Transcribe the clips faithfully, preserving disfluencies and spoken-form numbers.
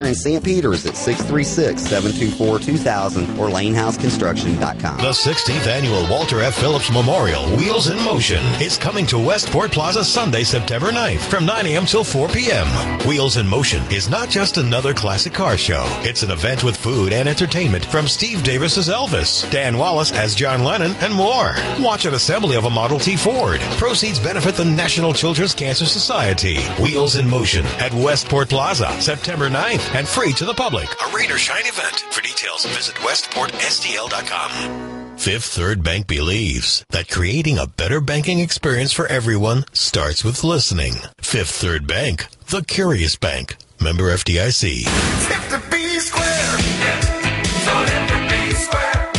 in Saint Peter's at six three six, seven two four, two thousand or lane house construction dot com. The sixteenth Annual Walter F. Phillips Memorial Wheels in Motion is coming to Westport Plaza Sunday, September ninth from nine a.m. till four p.m. Wheels in Motion is not just another classic car show. It's an event with food and entertainment from Steve Davis as Elvis, Dan Wallace as John Lennon, and more. Watch an assembly of a Model T Ford. Proceeds benefit the National Children's Cancer Society. Wheels in Motion at Westport Plaza, September ninth, and free to the public. A rain or shine event. For details, visit westport s t l dot com. Fifth Third Bank believes that creating a better banking experience for everyone starts with listening. Fifth Third Bank, the curious bank. Member F D I C. If the B square, so let the B square.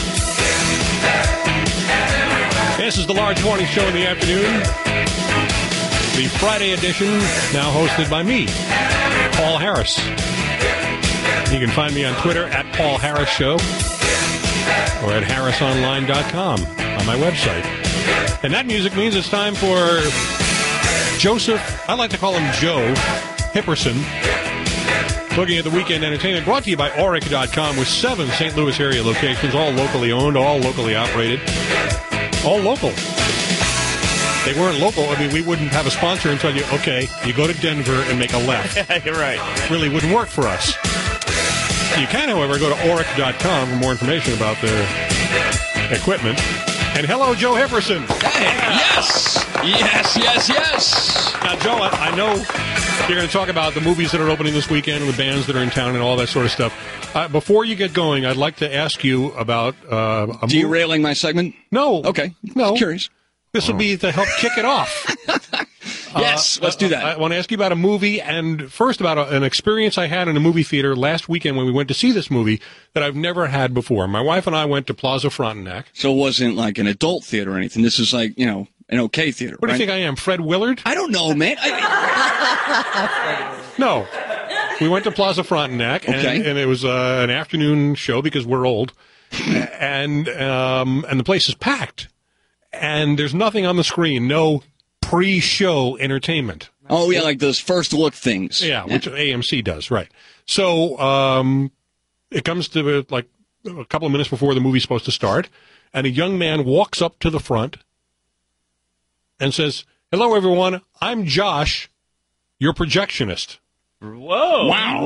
This is the Large Morning Show in the afternoon. The Friday edition, now hosted by me, Paul Harris. You can find me on Twitter at Paul Harris Show or at harris online dot com on my website. And that music means it's time for Joseph, I like to call him Joe Hipperson, looking at the weekend entertainment, brought to you by Auric dot com with seven Saint Louis area locations, all locally owned, all locally operated, all local. They weren't local. I mean, we wouldn't have a sponsor and tell you, okay, you go to Denver and make a left. You're right. Really wouldn't work for us. You can, however, go to Auric dot com for more information about their equipment. And hello, Joe Hipperson. Hey, yes, yes, yes, yes. Now, Joe, I, I know you're going to talk about the movies that are opening this weekend and the bands that are in town and all that sort of stuff. Uh, before you get going, I'd like to ask you about uh, a derailing my segment. No, okay, no. Just curious. This will be to help kick it off. Yes, uh, let's do that. I, I want to ask you about a movie, and first about a, an experience I had in a movie theater last weekend when we went to see this movie that I've never had before. My wife and I went to Plaza Frontenac. So it wasn't like an adult theater or anything. This is like, you know, an okay theater. What right? do you think I am, Fred Willard? I don't know, man. I... No. We went to Plaza Frontenac, and, okay. and it was uh, an afternoon show because we're old, and um, and the place is packed. And there's nothing on the screen, no pre-show entertainment. Oh, yeah, like those first look things. Yeah, which A M C does, right. So um, it comes to like a couple of minutes before the movie's supposed to start, and a young man walks up to the front and says, "Hello, everyone. I'm Josh, your projectionist." Whoa.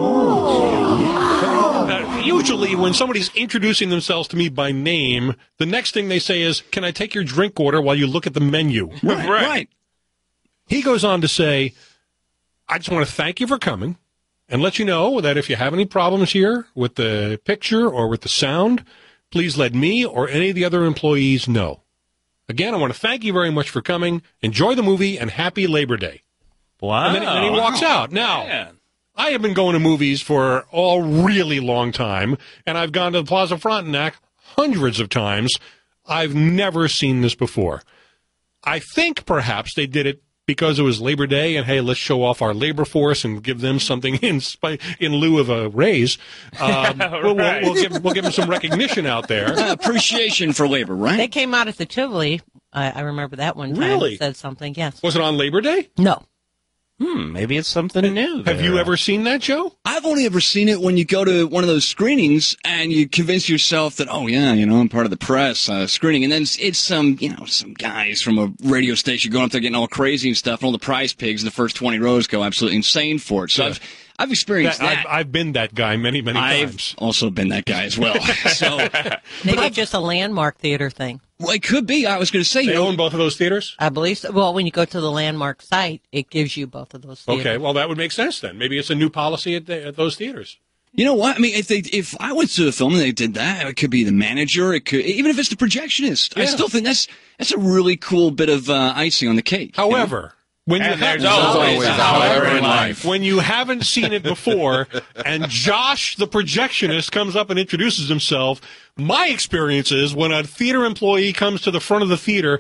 Wow. Uh, usually when somebody's introducing themselves to me by name, the next thing they say is, "Can I take your drink order while you look at the menu?" Right, right. He goes on to say, "I just want to thank you for coming and let you know that if you have any problems here with the picture or with the sound, please let me or any of the other employees know. Again, I want to thank you very much for coming. Enjoy the movie and happy Labor Day." Wow. And then, and he walks Wow. out. Now, Man. I have been going to movies for a really long time, and I've gone to the Plaza Frontenac hundreds of times. I've never seen this before. I think perhaps they did it because it was Labor Day, and hey, let's show off our labor force and give them something in spite, in lieu of a raise. Um, we'll, we'll, we'll, give, we'll give them some recognition out there. Uh, appreciation for labor, right? They came out at the Tivoli. I, I remember that one time. Really? It said something, yes. Was it on Labor Day? No. Hmm, maybe it's something new. Have there. you ever seen that, Joe? I've only ever seen it when you go to one of those screenings and you convince yourself that, oh, yeah, you know, I'm part of the press uh, screening. And then it's, it's some, you know, some guys from a radio station going up there getting all crazy and stuff, and all the prize pigs in the first twenty rows go absolutely insane for it. So yeah. I've I've experienced that, that. I've, I've been that guy many, many I've times. I've also been that guy as well. So Maybe it's just a landmark theater thing. Well, it could be. I was going to say. They you know, own both of those theaters? I believe so. Well, when you go to the landmark site, it gives you both of those theaters. Okay, well, that would make sense then. Maybe it's a new policy at, the, at those theaters. You know what? I mean, if they, if I went to a film and they did that, it could be the manager. It could, even if it's the projectionist. Yeah. I still think that's that's a really cool bit of uh, icing on the cake. However, you know? when you and there's haven't, always a however in life. When you haven't seen it before, and Josh, the projectionist, comes up and introduces himself, my experience is when a theater employee comes to the front of the theater,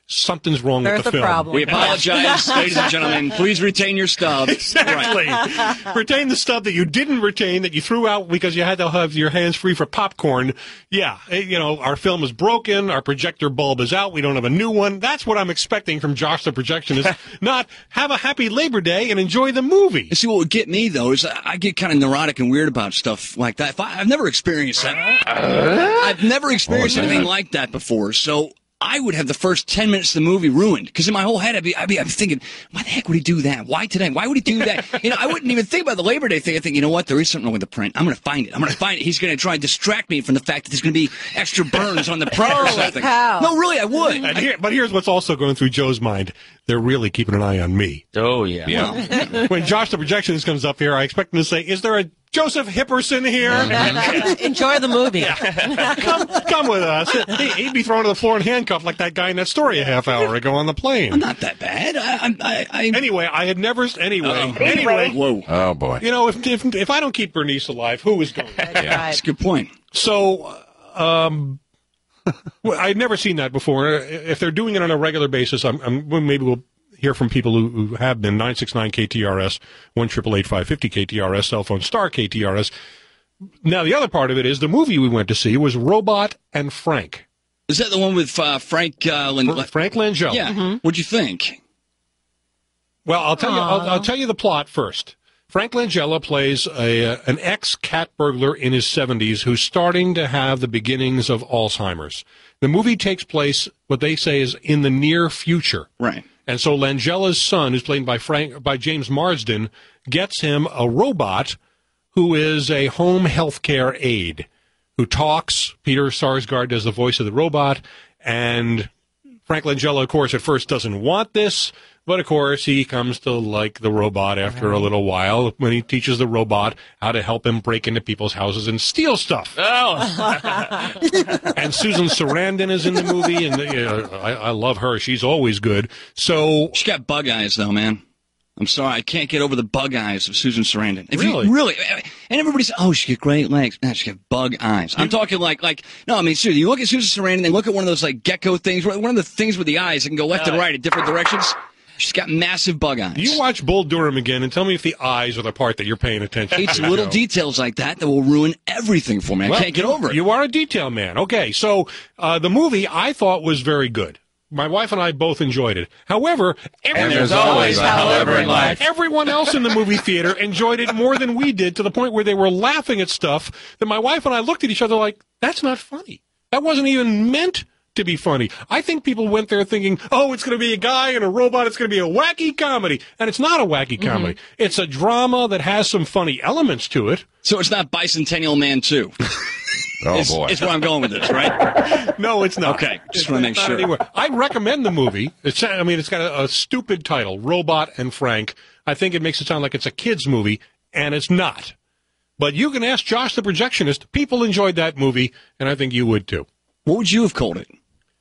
something's wrong There's with the a film. problem. We apologize, ladies and gentlemen. Please retain your stub. Exactly. Right. Retain the stuff that you didn't retain, that you threw out because you had to have your hands free for popcorn. Yeah, eh, you know, our film is broken, our projector bulb is out, we don't have a new one. That's what I'm expecting from Josh the Projectionist, not have a happy Labor Day and enjoy the movie. You see, what would get me, though, is I get kind of neurotic and weird about stuff like that. If I, I've never experienced that. I've never experienced Oh, anything yeah. like that before. So I would have the first ten minutes of the movie ruined. Because in my whole head, I'd be, I'd be, I'd be thinking, why the heck would he do that? Why today? Why would he do that? You know, I wouldn't even think about the Labor Day thing. I think, you know what? There is something wrong with the print. I'm going to find it. I'm going to find it. He's going to try and distract me from the fact that there's going to be extra burns on the print or Holy something. cow. No, really, I would. And here, but here's what's also going through Joe's mind. They're really keeping an eye on me. Oh, yeah. Yeah. When Josh the Projectionist comes up here, I expect him to say, is there a Joseph Hipperson here? Enjoy the movie. come, come with us. He, he'd be thrown to the floor and handcuffed like that guy in that story a half hour ago on the plane. I'm not that bad. I, I, I, I Anyway, I had never. Anyway, Uh-oh. anyway. Whoa. Oh, boy. You know, if, if if I don't keep Bernice alive, who is going to? That's Yeah. right. That's a good point. So, um, well, I'd never seen that before. If they're doing it on a regular basis, I'm, I'm well, maybe we'll hear from people who, who have been. Nine six nine K T R S, one triple eight five fifty K T R S, cell phone star K T R S. Now, the other part of it is the movie we went to see was Robot and Frank. Is that the one with uh, Frank uh, Lin- Fr- Frank Langella. Yeah. What'd you think? Well, I'll tell you. I'll, I'll tell you the plot first. Frank Langella plays a uh, an ex-cat burglar in his seventies who's starting to have the beginnings of Alzheimer's. The movie takes place, what they say is in the near future. Right. And so Langella's son, who's played by Frank by James Marsden, gets him a robot who is a home health care aide who talks. Peter Sarsgaard does the voice of the robot, and Frank Langella, of course, at first doesn't want this, but of course he comes to like the robot after a little while when he teaches the robot how to help him break into people's houses and steal stuff. Oh, And Susan Sarandon is in the movie, and you know, I, I love her. She's always good. So She got bug eyes, though, man. I'm sorry, I can't get over the bug eyes of Susan Sarandon. If Really? You, really? And everybody says, "Oh, she got great legs." No, she got bug eyes. I'm talking like, like, no, I mean, seriously. You look at Susan Sarandon, and look at one of those like gecko things, one of the things with the eyes that can go left and right in different directions. She's got massive bug eyes. you watch Bull Durham again and tell me if the eyes are the part that you're paying attention It's to. little Joe. details like that that will ruin everything for me. I Well, can't get over it. You are a detail man. Okay, so uh, the movie I thought was very good. My wife and I both enjoyed it. However, every- And there's always a however in life. everyone else in the movie theater enjoyed it more than we did, to the point where they were laughing at stuff that my wife and I looked at each other like, that's not funny. That wasn't even meant to be funny. I think people went there thinking, oh, it's going to be a guy and a robot. It's going to be a wacky comedy. And it's not a wacky comedy. It's a drama that has some funny elements to it. So it's not Bicentennial Man two. Oh, It's, boy. it's where I'm going with this, right? No, it's not. Okay, just It's wanna make not sure. anywhere. I'd recommend the movie. It's, I mean, it's got a, a stupid title, Robot and Frank. I think it makes it sound like it's a kid's movie, and it's not. But you can ask Josh the Projectionist. People enjoyed that movie, and I think you would too. What would you have called it?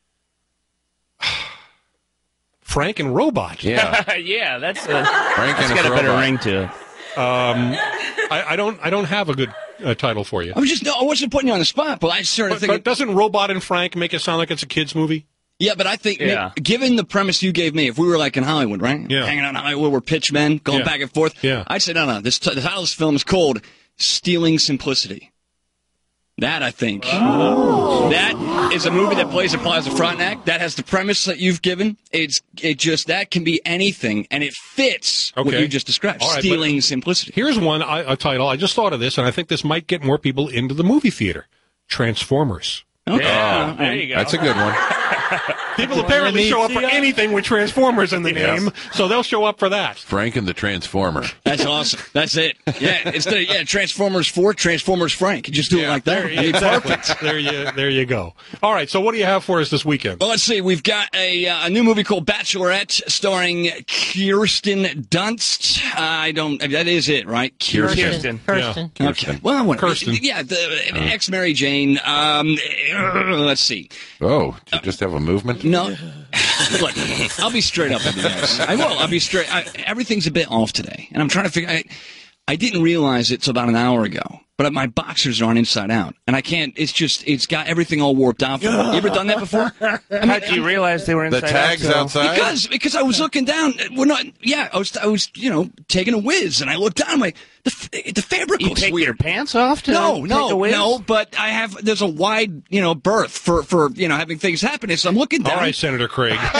Frank and Robot. Yeah. yeah, that's a, Frank that's and got his a better robot. ring to it. I, I don't. I don't have a good uh, title for you. I was just, no, I wasn't putting you on the spot, but I started But, thinking. but doesn't Robot and Frank make it sound like it's a kid's movie? Yeah, but I think, Yeah. given the premise you gave me, if we were like in Hollywood, right? Yeah. Hanging out in Hollywood, we're pitch men, going Yeah. back and forth. Yeah. I'd say, no, no, this t- the title of this film is called Stealing Simplicity. That, I think. That is a movie that plays at Plaza Frontenac. That has the premise that you've given. It's it just, that can be anything, and it fits what Okay. you just described. All right, Stealing but- Simplicity. Here's one I, a title. I just thought of this, and I think this might get more people into the movie theater. Transformers. Okay. Yeah, there you go. That's a good one. People apparently show up for anything with Transformers in the Yes. name, so they'll show up for that. Frank and the Transformer. That's awesome. That's it. Yeah, instead of yeah, Transformers four, Transformers Frank. You just do it like that. There, It'd be exactly. perfect. There you, there you go. All right. So, what do you have for us this weekend? Well, let's see. We've got a uh, a new movie called Bachelorette, starring Kirsten Dunst. Uh, I don't. That is it, right? Kirsten. Kirsten. Okay. Well, I want Kirsten. Yeah, the ex Mary Jane. Um, uh, let's see. Oh, do you just have a movement? No. Look, I'll be straight up with you guys. I will. I'll be straight. I, everything's a bit off today, and I'm trying to figure. I, I didn't realize it till about an hour ago. but my boxers are on inside out, and I can't. It's just it's got everything all warped out. You ever done that before? I mean, How did you realize they were The inside tags out? so- outside? Because because I was looking down. We're not. Yeah, I was I was you know taking a whiz, and I looked down. I'm like the f- the fabric You looks take weird. your pants off to No, take a no, whiz? no. But I have there's a wide you know berth for for you know having things happen. So I'm looking down. All right, Senator Craig. and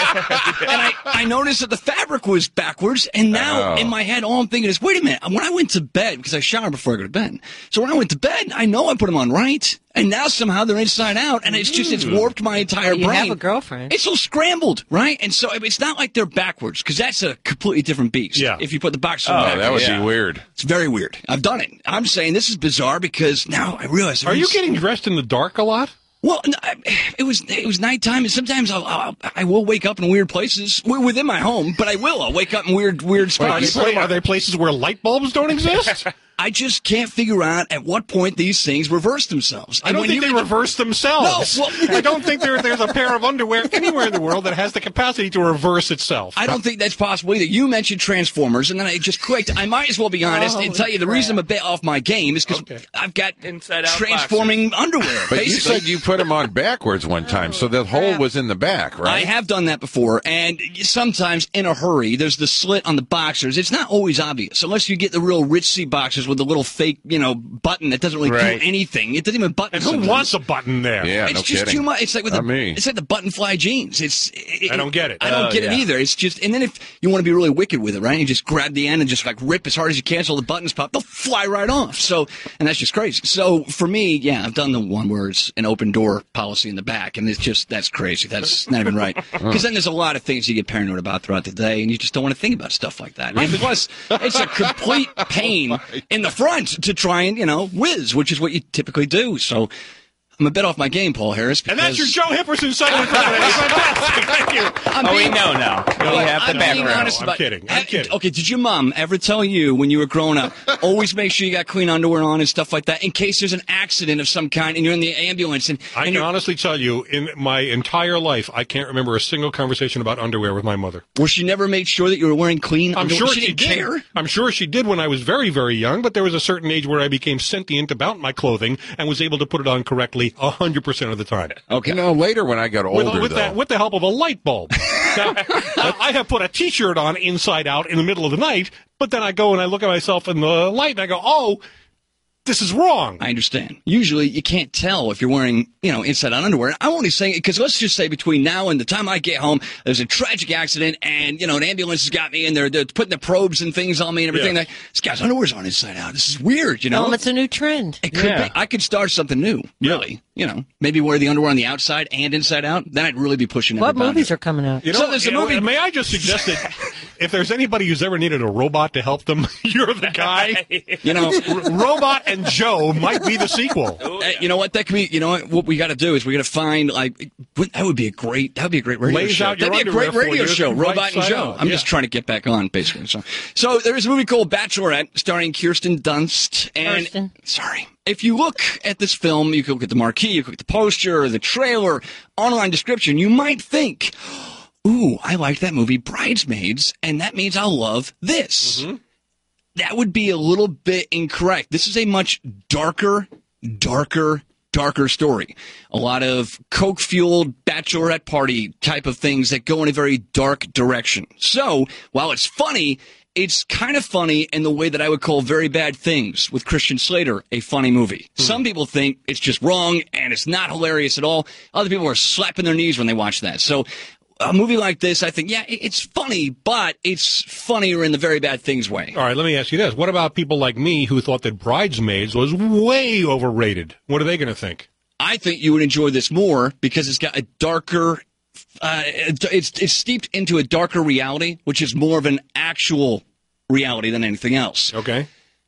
I, I noticed that the fabric was backwards, and now Oh. in my head, all I'm thinking is, wait a minute, when I went to bed, because I shower before I go to bed, so when I went to bed, I know I put them on right, and now somehow they're inside out, and it's just, it's warped my entire You brain. have a girlfriend. It's all scrambled, right? And so it's not like they're backwards, because that's a completely different beast. Yeah. If you put the box on Oh, backwards. that would Yeah. be weird. It's very weird. I've done it. I'm saying this is bizarre because now I realize. Are you there's- getting dressed in the dark a lot? Well, no, I- it was it was nighttime, and sometimes I'll, I'll I will wake up in weird places. We're within my home, but I will. I'll wake up in weird weird Are they, spots. pla- are they places where light bulbs don't exist? I just can't figure out at what point these things reverse themselves. I And don't when think you- they reverse themselves. No, well- I don't think there, there's a pair of underwear anywhere in the world that has the capacity to reverse itself. I don't think that's possible either. You mentioned Transformers, and then I just clicked. I might as well be honest and Holy tell you the crap. reason I'm a bit off my game is because Okay. I've got Inside out transforming underwear. But you basically. said you put them on backwards one time, so the hole was in the back, I right? have done that before, and sometimes in a hurry, there's the slit on the boxers. It's not always obvious, unless you get the real ritzy boxers with the little fake, you know, button that doesn't really Right. do anything. It doesn't even button. And who sometimes. wants a button there? Yeah, It's no just kidding. too much. It's like with Not the, me. it's like the button fly jeans. It's. It, I don't get it. I don't Oh, get yeah. it either. It's just, and then if you want to be really wicked with it, right? You just grab the end and just like rip as hard as you can, so the buttons pop. They'll fly right off. So, and that's just crazy. So for me, yeah, I've done the one where it's an open door policy in the back, and it's just that's crazy. That's not even right. Because then there's a lot of things you get paranoid about throughout the day, and you just don't want to think about stuff like that. And plus, it's a complete pain in the front to try and you know whiz, which is what you typically do. So. I'm a bit off my game, Paul Harris. And that's your because- Joe Hipperson silent president. That's fantastic. Thank you. I'm Oh, we being- know now. We Well, have the I'm being background. honest I'm about- kidding. I'm Ha- kidding. Okay, did your mom ever tell you when you were growing up, always make sure you got clean underwear on and stuff like that in case there's an accident of some kind and you're in the ambulance and, I and can you're- honestly tell you, in my entire life, I can't remember a single conversation about underwear with my mother. well, she never made sure that you were wearing clean I'm underwear. sure she she didn't did. care. I'm sure she did when I was very, very young, but there was a certain age where I became sentient about my clothing and was able to put it on correctly one hundred percent of the time. Okay. You know, later when I got With, older, with, though, that, with the help of a light bulb. Now, I I have put a T-shirt on inside out in the middle of the night, but then I go and I look at myself in the light and I go, oh, this is wrong. I understand. Usually, you can't tell if you're wearing, you know, inside-out underwear. I'm only saying it because let's just say between now and the time I get home, there's a tragic accident, and you know, an ambulance has got me, and they're, they're putting the probes and things on me and everything. Yeah. Like, this guy's underwear's on inside out. This is weird, you know. Well, it's a new trend. It could Yeah. be. I could start something new. Really, you know, maybe wear the underwear on the outside and inside out. Then I'd really be pushing. What every movies boundary. are coming out? You know, So there's a you know, movie- May I just suggest that if there's anybody who's ever needed a robot to help them, you're the guy. You know, R- Robot and Joe might be the sequel. uh, you know what? That could be. You know what? What we got to do is we got to find like what- that would be a great. That would be a great radio Lays show. out your That'd be a underwear great for radio you, show. right Robot and side Joe. out, I'm yeah. just trying to get back on, basically. So, so there is a movie called Bachelorette starring Kirsten Dunst. And Kirsten. sorry, if you look at this film, you can look at the marquee, you can look at the poster, the trailer, online description. You might think, "Ooh, I like that movie, Bridesmaids, and that means I'll love this." That would be a little bit incorrect. This is a much darker, darker, darker story. A lot of coke-fueled bachelorette party type of things that go in a very dark direction. So, while it's funny, it's kind of funny in the way that I would call Very Bad Things with Christian Slater a funny movie. Some people think it's just wrong and it's not hilarious at all. Other people are slapping their knees when they watch that. So, a movie like this, I think, yeah, it- it's funny, but it's funnier in the Very Bad Things way. All right, let me ask you this. What about people like me who thought that Bridesmaids was way overrated? What are they going to think? I think you would enjoy this more because it's got a darker, uh, it's it's steeped into a darker reality, which is more of an actual reality than anything else. Okay.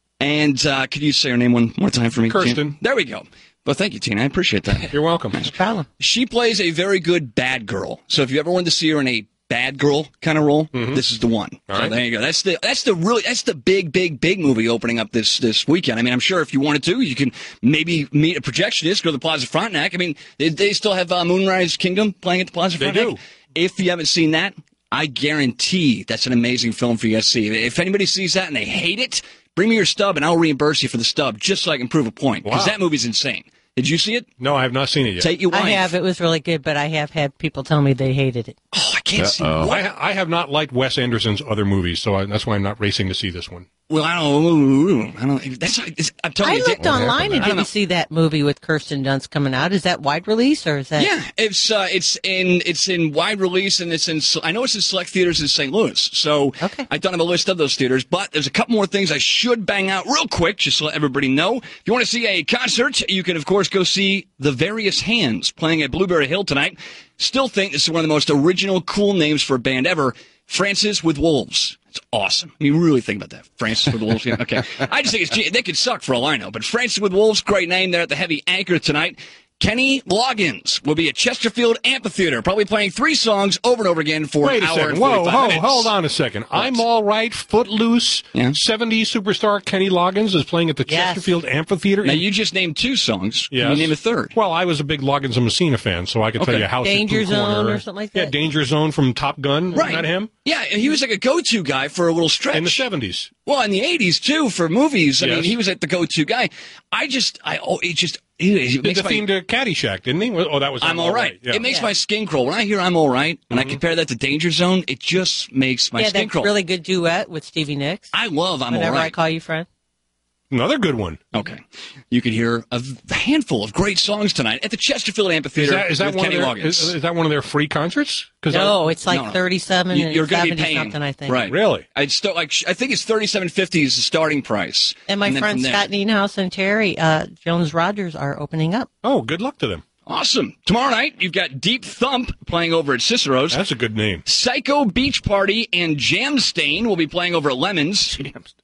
And uh, could you say her name one more time for me, Kirsten. Tina? There we go. Well, thank you, Tina. I appreciate that. You're welcome. No problem. She plays a very good bad girl. So if you ever wanted to see her in a bad girl kind of role, this is the one. All so right. there you go. That's the that's the really that's the big big big movie opening up this this weekend. I mean, I'm sure if you wanted to, you can maybe meet a projectionist, go to the Plaza Frontenac. I mean, they, they still have uh, Moonrise Kingdom playing at the Plaza They Frontenac. do. If you haven't seen that, I guarantee that's an amazing film for you to see. If anybody sees that and they hate it, Bring me your stub, and I'll reimburse you for the stub, just so I can prove a point. Because Wow. that movie's insane. Did you see it? No, I have not seen it yet. Take your wife. I have. It was really good, but I have had people tell me they hated it. Oh, I can't see Uh-oh. what? I, I have not liked Wes Anderson's other movies, so I, that's why I'm not racing to see this one. Well, I don't. I don't. That's. It's, I'm telling I you. looked Dan- online and I don't know. didn't see that movie with Kirsten Dunst coming out. Is that wide release or is that? Yeah, it's uh, it's in it's in wide release and it's in. I know it's in select theaters in Saint Louis. So Okay. I don't have a list of those theaters, but there's a couple more things I should bang out real quick, just to let everybody know. If you want to see a concert, you can of course go see The Various Hands playing at Blueberry Hill tonight. Still think this is one of the most original, cool names for a band ever. Francis with Wolves. It's awesome. I mean, really think about that. Francis with Wolves. Yeah, okay. I just think it's, they could suck for all I know. But Francis with Wolves, great name there at the Heavy Anchor tonight. Kenny Loggins will be at Chesterfield Amphitheater, probably playing three songs over and over again for Wait an a hour second. and Whoa, forty-five whoa, minutes. hold on a second. I'm All Right, Footloose, Yeah. seventies superstar Kenny Loggins is playing at the Yes. Chesterfield Amphitheater. Now, in- you just named two songs. Yes. Can you name a third? Well, I was a big Loggins and Messina fan, so I could tell Okay. you House Danger at Blue Zone Corner. or something like Yeah, that? Danger Zone from Top Gun. Right. Isn't that him? Yeah, he was like a go-to guy for a little stretch. In the seventies. Well, in the eighties, too, for movies. I Yes. mean, he was like the go-to guy. I just, I, oh, it just, it, it Did makes the my... theme to Caddyshack, didn't he? Oh, that was I'm all right. Yeah. It makes Yeah. my skin crawl. When I hear I'm all right, and Mm-hmm. I compare that to Danger Zone, it just makes my yeah, skin that's crawl. really good duet with Stevie Nicks. I love I'm Whenever all I right. call you friend. Another good one. Okay. You could hear a v- handful of great songs tonight at the Chesterfield Is Amphitheater that, is that with one Kenny of their, Loggins. is, is that one of their free concerts? 'Cause No, I, it's like No, no. thirty-seven You- and you're going to be seventy paying something, I think. Right. Really? I'd still like. I think it's thirty-seven fifty is the starting price. And my then friends from there- Scott Nienhaus and Terry uh, Jones Rogers are opening up. oh, good luck to them. Awesome. Tomorrow night you've got Deep Thump playing over at Cicero's. That's a good name. Psycho Beach Party and Jam Stain will be playing over at Lemons.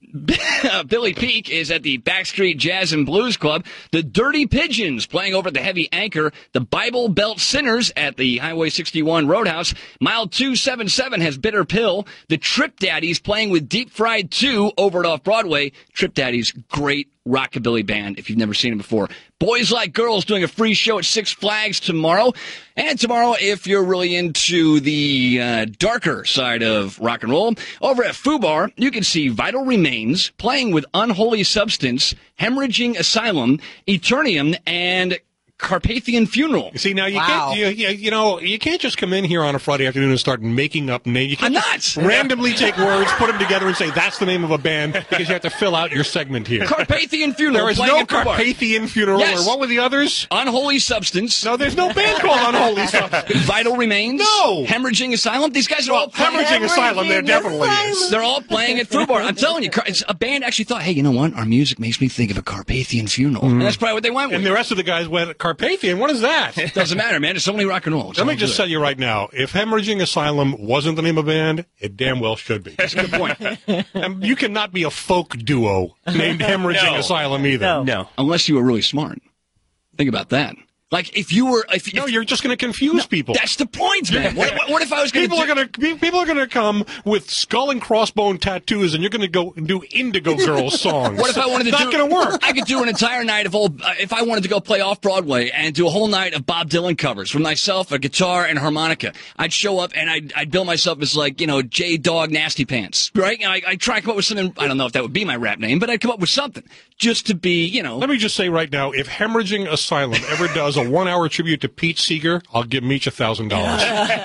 Billy Peak is at the Backstreet Jazz and Blues Club. The Dirty Pigeons playing over at the Heavy Anchor. The Bible Belt Sinners at the Highway sixty-one Roadhouse. Mile two seventy-seven has Bitter Pill. The Trip Daddies playing with Deep Fried two over at Off Broadway. Trip Daddies, great rockabilly band if you've never seen them before. Boys Like Girls doing a free show at Six Flags tomorrow. And tomorrow, if you're really into the uh, darker side of rock and roll, over at Fubar, you can see Vital Remains playing with Unholy Substance, Hemorrhaging Asylum, Eternium, and Carpathian Funeral. See, now you Wow. can't, you, you, you know, you can't just come in here on a Friday afternoon and start making up names. You can't I'm just not. randomly take words, put them together, and say that's the name of a band because you have to fill out your segment here. Carpathian Funeral. There is playing no at Fubar. Carpathian Funeral, Yes. or what were the others? Unholy Substance. No, there's no band called Unholy Substance. Vital Remains. No. Hemorrhaging Asylum. These guys are all playing. Hemorrhaging Asylum, there definitely is. They're all playing at Fubar. I'm telling you, Car- it's a band actually thought, hey, you know what? Our music makes me think of a Carpathian funeral. And that's probably what they went with. And the rest of the guys went, Carpathian, what is that? Doesn't matter, man. It's only rock and roll. It's Let me all just good. tell you right now, if Hemorrhaging Asylum wasn't the name of a band, it damn well should be. That's a good point. And you cannot be a folk duo named Hemorrhaging Asylum either. No. Unless you were really smart. Think about that. Like, if you were... If, No, if, you're just going to confuse people. That's the point, man. What, what, what if I was going People do... are going to people are going to come with skull and crossbone tattoos, and you're going to go and do Indigo Girls songs. What if I wanted to Not do? Not going to work. I could do an entire night of old. Uh, if I wanted to go play off Broadway and do a whole night of Bob Dylan covers with myself, a guitar and harmonica, I'd show up and I'd, I'd bill myself as like you know J Dog Nasty Pants, right? And I I try to come up with something. I don't know if that would be my rap name, but I'd come up with something just to be you know. Let me just say right now, if Hemorrhaging Asylum ever does a one-hour tribute to Pete Seeger, I'll give them each a thousand dollars.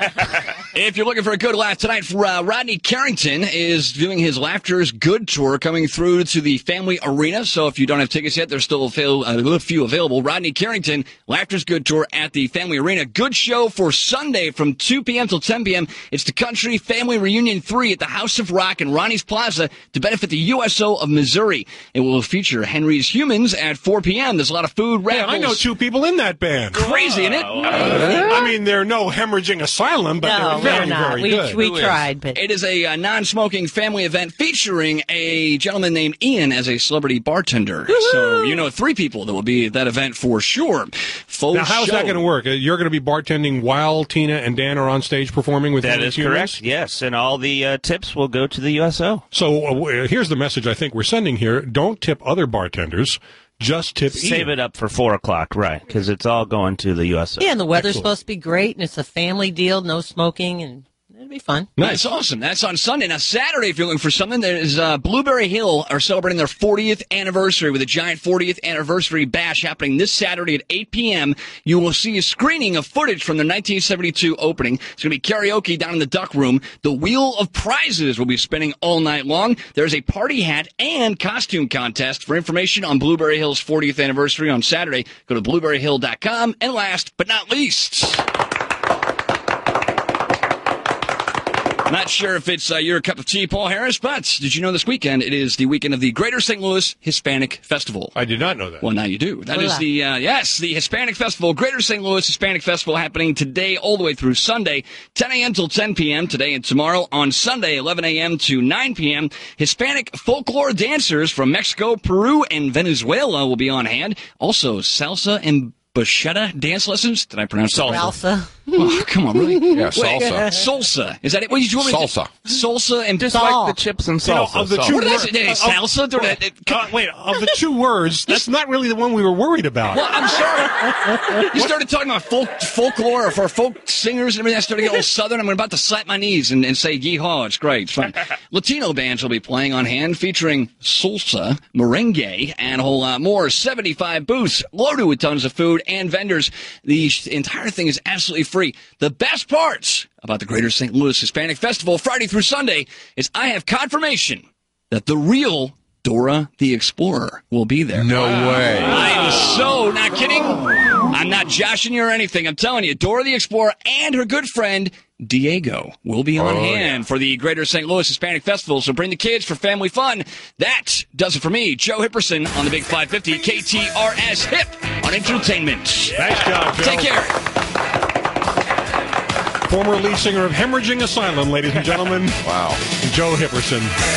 If you're looking for a good laugh tonight, uh, Rodney Carrington is doing his Laughter's Good tour coming through to the Family Arena. So if you don't have tickets yet, there's still a few, a few available. Rodney Carrington, Laughter's Good tour at the Family Arena. Good show for Sunday from two p.m. till ten p.m. It's the Country Family Reunion three at the House of Rock in Ronnie's Plaza to benefit the U S O of Missouri. It will feature Henry's Humans at four p.m. There's a lot of food, Hey, raffles. I know two people in that band. Crazy, isn't it? I mean, they're no Hemorrhaging Asylum, but No, they're very, we're not. very we good. we Who is? tried, but It is a uh, non-smoking family event featuring a gentleman named Ian as a celebrity bartender. So you know three people that will be at that event for sure. Faux Now, how's show. that going to work? Uh, You're going to be bartending while Tina and Dan are on stage performing with That Henry's is correct. Humans? Yes, and all the uh, tips will go to the U S O. So uh, w- here's the message I think we're sending here. Don't tip other bartenders. Just tip Save Ian. it up for four o'clock, right? Because it's all going to the U S O. yeah, and the weather's Excellent. supposed to be great, and it's a family deal, no smoking, and it'll be fun. That's awesome. That's on Sunday. Now, Saturday, if you're looking for something, there's uh, Blueberry Hill are celebrating their fortieth anniversary with a giant fortieth anniversary bash happening this Saturday at eight p.m. You will see a screening of footage from the nineteen seventy-two opening. It's going to be karaoke down in the Duck Room. The Wheel of Prizes will be spinning all night long. There's a party hat and costume contest. For information on Blueberry Hill's fortieth anniversary on Saturday, go to blueberry hill dot com. And last but not least, not sure if it's uh, your cup of tea, Paul Harris, but did you know this weekend it is the weekend of the Greater Saint Louis Hispanic Festival? I did not know that. Well, now you do. That Hola. is the, uh, yes, the Hispanic Festival, Greater Saint Louis Hispanic Festival happening today all the way through Sunday, ten a.m. till ten p.m. today and tomorrow. On Sunday, eleven a.m. to nine p.m. Hispanic folklore dancers from Mexico, Peru, and Venezuela will be on hand. Also, salsa and bachata dance lessons. Did I pronounce that? Salsa. Oh, come on, really? Yeah, Wait, salsa. Salsa. Is that it? What did you want me to- Salsa. Salsa and Just Salt. like the chips and You know, salsa. of the so- two What is words, it? Is salsa? Don't it- it- uh, wait, of the two words, that's not really the one we were worried about. Well, I'm sorry. You started talking about folk, folklore for folk singers and everything. I started getting all southern. I'm about to slap my knees and, and say yeehaw. It's great. It's fun. Latino bands will be playing on hand featuring salsa, merengue, and a whole lot more. seventy-five booths loaded with tons of food and vendors. The entire thing is absolutely free. The best parts about the Greater Saint Louis Hispanic Festival Friday through Sunday is I have confirmation that the real Dora the Explorer will be there. No way. I am so not kidding. I'm not joshing you or anything. I'm telling you, Dora the Explorer and her good friend Diego will be on Oh, hand yeah. for the Greater Saint Louis Hispanic Festival. So bring the kids for family fun. That does it for me, Joe Hipperson on the Big five fifty K T R S Hip on entertainment. Nice job, Joe. Take care. Former lead singer of Hemorrhaging Asylum, ladies and gentlemen, Wow. Joe Hipperson.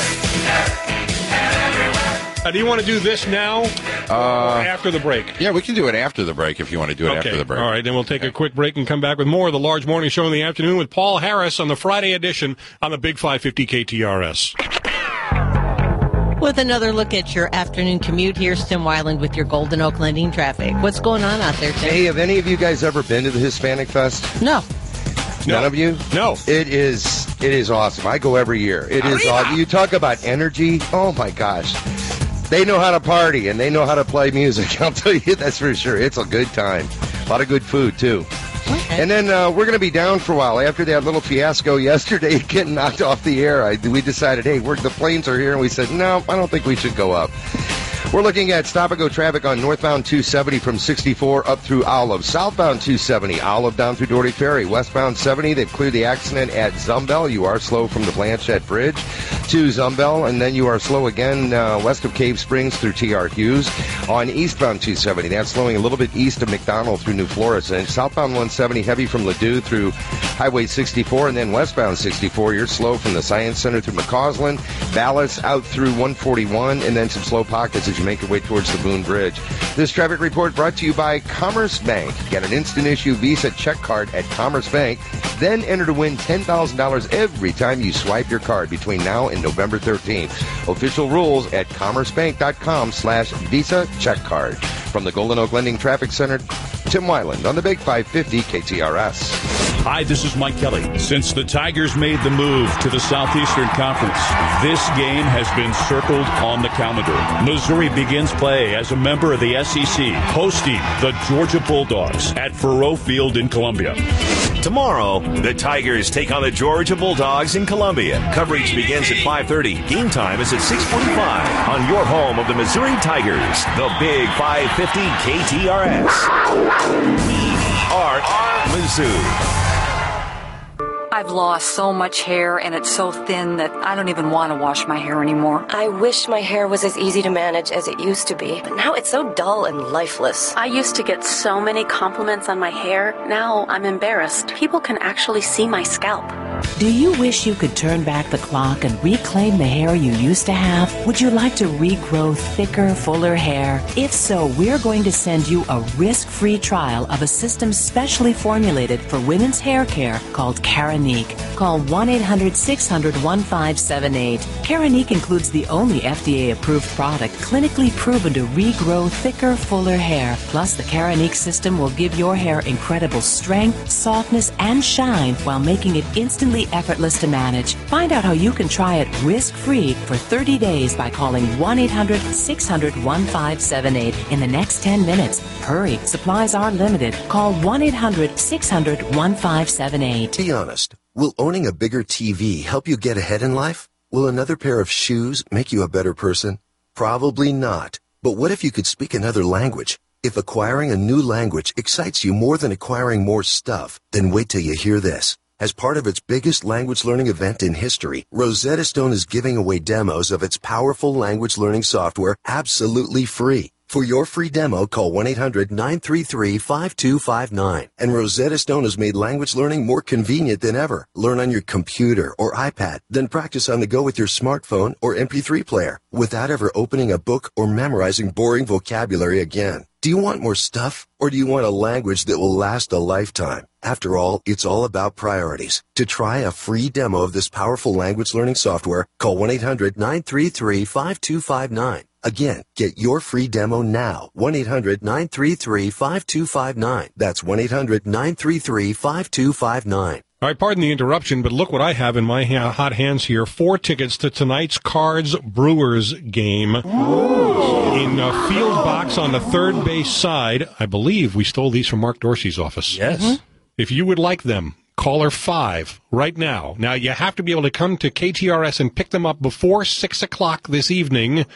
Uh, do you want to do this now or after the break? Yeah, we can do it after the break if you want to do it Okay. after the break. All right, then we'll take a quick break and come back with more of the Large Morning Show in the afternoon with Paul Harris on the Friday edition on the Big five fifty K T R S. With another look at your afternoon commute, here's Tim Weiland with your Golden Oak Lending traffic. What's going on out there, Tim? Hey, have any of you guys ever been to the Hispanic Fest? No. None of you? No. It is it is awesome. I go every year. It is awesome. You talk about energy. Oh my gosh. They know how to party and they know how to play music. I'll tell you that's for sure. It's a good time. A lot of good food too. Okay. And then uh, we're going to be down for a while. After that little fiasco yesterday, getting knocked off the air, I, we decided, hey, we're, the planes are here, and we said, no, I don't think we should go up. We're looking at stop-and-go traffic on northbound two seventy from sixty-four up through Olive. Southbound two seventy, Olive down through Doherty Ferry. Westbound seventy, they've cleared the accident at Zumbel. You are slow from the Blanchette Bridge to Zumbel, and then you are slow again uh, west of Cave Springs through T R. Hughes. On eastbound two seventy, that's slowing a little bit east of McDonald through New Florissant. Southbound one seventy, heavy from Ladue through Highway sixty-four, and then westbound sixty-four, you're slow from the Science Center through McCausland, Ballas out through one forty-one, and then some slow pockets as you make your way towards the Boone Bridge. This traffic report brought to you by Commerce Bank. Get an instant issue Visa check card at Commerce Bank, then enter to win ten thousand dollars every time you swipe your card between now and November thirteenth. Official rules at commercebank.com slash Visa check card. From the Golden Oak Lending Traffic Center, Tim Weiland on the Big five fifty K T R S. Hi, this is Mike Kelly. Since the Tigers made the move to the Southeastern Conference, this game has been circled on the calendar. Missouri begins play as a member of the S E C, hosting the Georgia Bulldogs at Faurot Field in Columbia. Tomorrow, the Tigers take on the Georgia Bulldogs in Columbia. Coverage begins at five thirty. Game time is at six forty-five on your home of the Missouri Tigers, the Big five fifty K T R S. We are Mizzou. I've lost so much hair, and it's so thin that I don't even want to wash my hair anymore. I wish my hair was as easy to manage as it used to be, but now it's so dull and lifeless. I used to get so many compliments on my hair. Now I'm embarrassed. People can actually see my scalp. Do you wish you could turn back the clock and reclaim the hair you used to have? Would you like to regrow thicker, fuller hair? If so, we're going to send you a risk-free trial of a system specially formulated for women's hair care called Caranique. Call one eight hundred six hundred one five seven eight. Caranique includes the only F D A-approved product clinically proven to regrow thicker, fuller hair. Plus, the Caranique system will give your hair incredible strength, softness, and shine while making it instantly completely effortless to manage. Find out how you can try it risk-free for thirty days by calling one eight hundred six hundred fifteen seventy-eight in the next ten minutes. Hurry, supplies are limited. Call one eight hundred six hundred fifteen seventy-eight. Be honest. Will owning a bigger T V help you get ahead in life? Will another pair of shoes make you a better person? Probably not. But what if you could speak another language? If acquiring a new language excites you more than acquiring more stuff, then wait till you hear this. As part of its biggest language learning event in history, Rosetta Stone is giving away demos of its powerful language learning software absolutely free. For your free demo, call one eight hundred nine three three five two five nine. And Rosetta Stone has made language learning more convenient than ever. Learn on your computer or iPad, then practice on the go with your smartphone or M P three player without ever opening a book or memorizing boring vocabulary again. Do you want more stuff, or do you want a language that will last a lifetime? After all, it's all about priorities. To try a free demo of this powerful language learning software, call one eight hundred nine three three five two five nine. Again, get your free demo now. one eight hundred nine three three five two five nine. That's one eight hundred nine three three five two five nine. All right, pardon the interruption, but look what I have in my ha- hot hands here. Four tickets to tonight's Cards-Brewers game. Ooh. In a field box on the third base side. I believe we stole these from Mark Dorsey's office. Yes. Mm-hmm. If you would like them, caller five right now. Now, you have to be able to come to K T R S and pick them up before six o'clock this evening.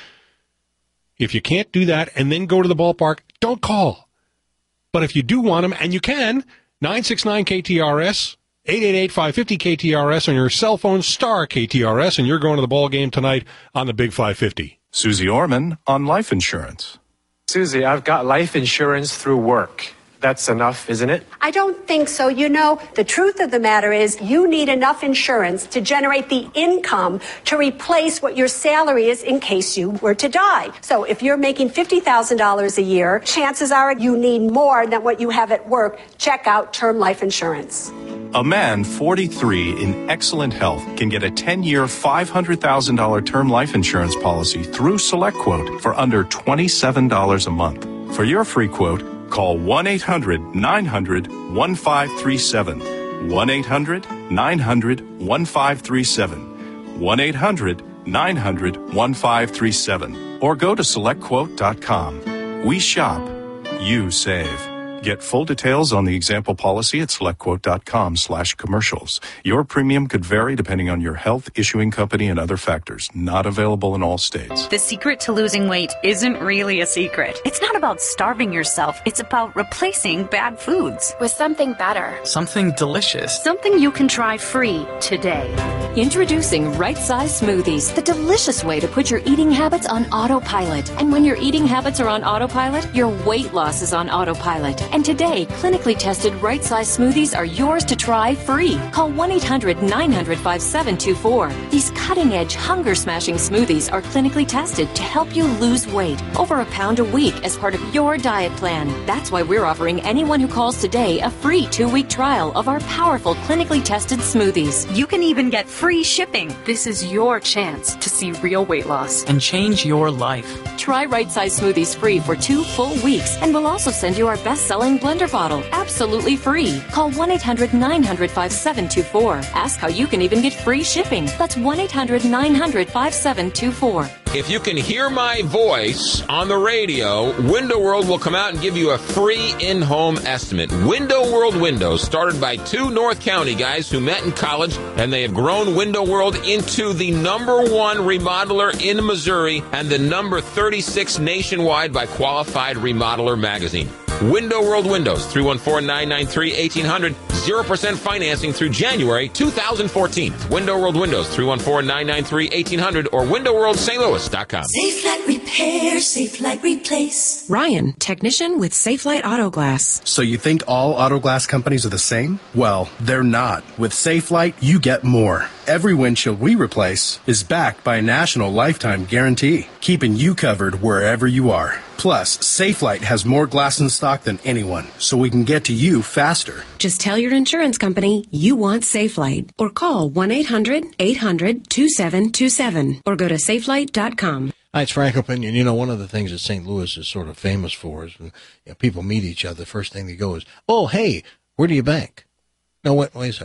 If you can't do that and then go to the ballpark, don't call. But if you do want them, and you can, nine six nine K T R S, eight eight eight five five zero K T R S on your cell phone, star K T R S, and you're going to the ball game tonight on the Big five fifty. Susie Orman on life insurance. Susie, I've got life insurance through work. That's enough, isn't it? I don't think so. You know, the truth of the matter is you need enough insurance to generate the income to replace what your salary is in case you were to die. So if you're making fifty thousand dollars a year, chances are you need more than what you have at work. Check out term life insurance. A man forty-three in excellent health can get a ten-year, five hundred thousand dollars term life insurance policy through SelectQuote for under twenty-seven dollars a month. For your free quote, call one eight hundred nine hundred fifteen three seven. one eight hundred nine hundred fifteen three seven. one eight hundred nine hundred fifteen three seven. Or go to select quote dot com. We shop, you save. Get full details on the example policy at select quote dot com slash commercials. Your premium could vary depending on your health, issuing company, and other factors. Not available in all states. The secret to losing weight isn't really a secret. It's not about starving yourself. It's about replacing bad foods with something better. Something delicious. Something you can try free today. Introducing Right Size Smoothies, the delicious way to put your eating habits on autopilot. And when your eating habits are on autopilot, your weight loss is on autopilot. And today, clinically tested Right Size Smoothies are yours to try free. Call one eight hundred nine hundred five seven two four. These cutting-edge, hunger-smashing smoothies are clinically tested to help you lose weight, over a pound a week as part of your diet plan. That's why we're offering anyone who calls today a free two-week trial of our powerful, clinically tested smoothies. You can even get free shipping. This is your chance to see real weight loss and change your life. Try Right Size Smoothies free for two full weeks, and we'll also send you our best-selling blender bottle absolutely free. Call one eight hundred nine hundred five seven two four. Ask how you can even get free shipping. That's one eight hundred nine hundred five seven two four. If you can hear my voice on the radio, Window World will come out and give you a free in-home estimate. Window World Windows, started by two North County guys who met in college, and they have grown Window World into the number one remodeler in Missouri and the number thirty-six nationwide by Qualified Remodeler Magazine. Window World Windows, three one four, nine nine three, one eight hundred, zero percent financing through January two thousand fourteen. Window World Windows, three one four, nine nine three, one eight hundred, or window world st louis dot com. Safe Light Repair, Safe Light Replace. Ryan, technician with Safe Light Auto Glass. So you think all auto glass companies are the same? Well, they're not. With Safe Light, you get more. Every windshield we replace is backed by a national lifetime guarantee, keeping you covered wherever you are. Plus, SafeLight has more glass in stock than anyone, so we can get to you faster. Just tell your insurance company you want SafeLight, or call one eight hundred eight hundred two seven two seven, or go to safe light dot com. Hi, it's Frank Opinion. You know, one of the things that Saint Louis is sort of famous for is when you know, people meet each other, the first thing they go is, oh, hey, where do you bank? No, wait, wait a second.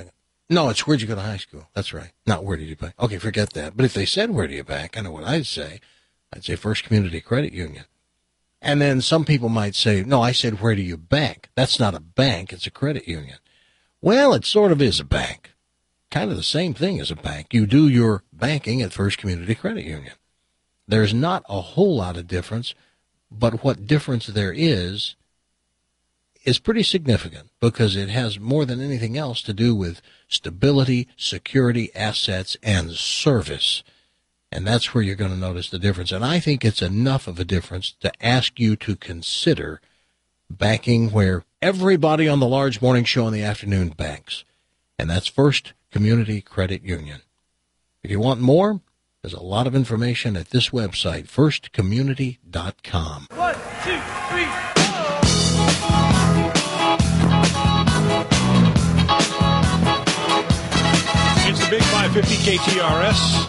No, it's where'd you go to high school? That's right. Not where did you bank. Okay, forget that. But if they said where do you bank, I know what I'd say. I'd say First Community Credit Union. And then some people might say, no, I said where do you bank? That's not a bank, it's a credit union. Well, it sort of is a bank. Kind of the same thing as a bank. You do your banking at First Community Credit Union. There's not a whole lot of difference, but what difference there is is pretty significant because it has more than anything else to do with stability, security, assets, and service. And that's where you're going to notice the difference. And I think it's enough of a difference to ask you to consider banking where everybody on the Large Morning Show in the afternoon banks. And that's First Community Credit Union. If you want more, there's a lot of information at this website, first community dot com. One, two, three, It's the Big five fifty K T R S.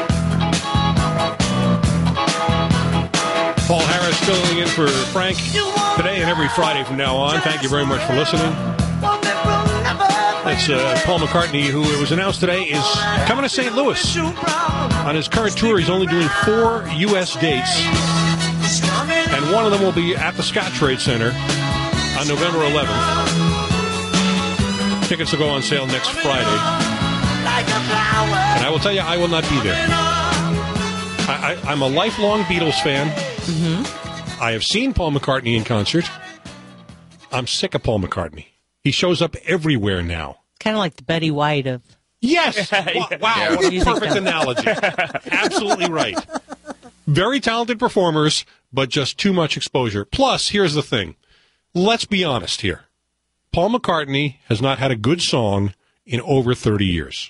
Paul Harris filling in for Frank today and every Friday from now on. Thank you very much for listening. That's uh, Paul McCartney, who it was announced today is coming to Saint Louis. On his current tour, he's only doing four U S dates, and one of them will be at the Scottrade Center on November eleventh. Tickets will go on sale next Friday. And I will tell you, I will not be there. I, I, I'm a lifelong Beatles fan. Mm-hmm. I have seen Paul McCartney in concert. I'm sick of Paul McCartney. He shows up everywhere now. Kind of like the Betty White of... Yes! Wow, wow, what a perfect analogy. Absolutely right. Very talented performers, but just too much exposure. Plus, here's the thing. Let's be honest here. Paul McCartney has not had a good song in over thirty years.